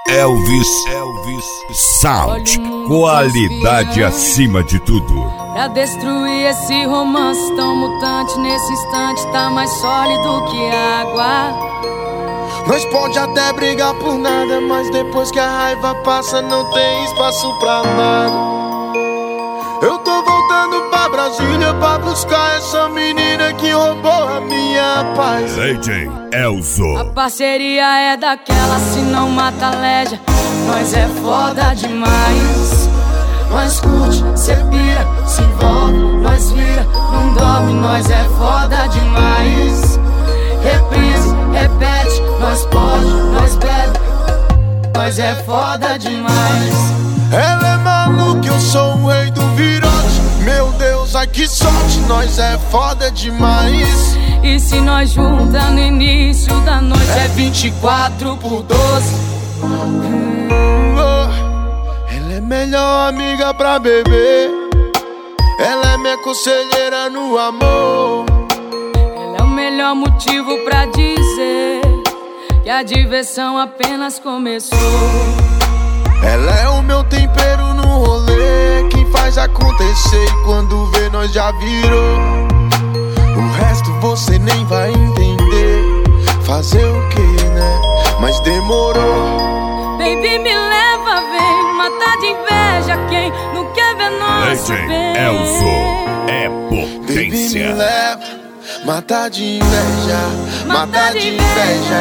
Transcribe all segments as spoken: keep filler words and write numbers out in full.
Elvis, Elvis Sound, qualidade acima de tudo. Pra destruir esse romance tão mutante, nesse instante tá mais sólido que água. Nós pode até brigar por nada, mas depois que a raiva passa não tem espaço pra nada. Eu tô voltando pra Brasília pra buscar essa menina que roubou a minha paz. D J Elzo. A parceria é daquela, se não mata leja. Nós é foda demais. Nós curte, cê pira, se envolve, nós vira, não dorme, nós é foda demais. Reprise, repete, nós pode, nós bebe, nós é foda demais. Ela é maluca, eu sou o rei do virote. Meu Deus, ai que sorte, nós é foda demais. E se nós junta no início da noite é vinte e quatro por doze. hum, oh. Ela é melhor amiga pra beber. Ela é minha conselheira no amor. Ela é o melhor motivo pra dizer que a diversão apenas começou. Ela é o meu tempero no rolê, quem faz acontecer e quando vê nós já virou. O resto você nem vai entender. Fazer o que, né? Mas demorou. Baby, me leva, vem matar de inveja quem não quer ver nosso bem. D J Elzo é potência. Baby, me leva, matar de inveja, matar de inveja.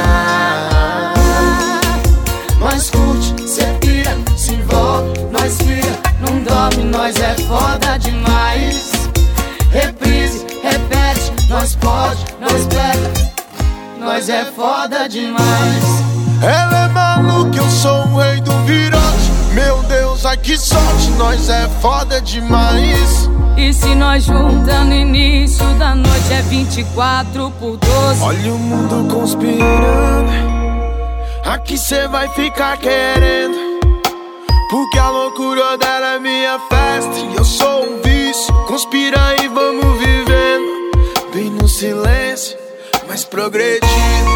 Nós curte, cê pira, se envolve, nós vira, não dorme, nós é foda demais. Reprise, repete, nós pode, nós bebe, nós é foda demais. Ela é maluca, eu sou o rei do virote. Meu Deus, ai que sorte, nós é foda demais. E se nós junta no início da noite é vinte e quatro por doze. Olha o mundo conspirando, aqui cê vai ficar querendo, porque a loucura dela é minha festa e eu sou um vício. Conspira e vamos vivendo, bem no silêncio, mas progredindo.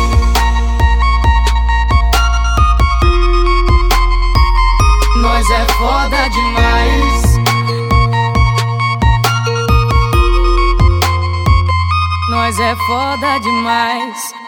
Nós é foda demais. Nós é foda demais.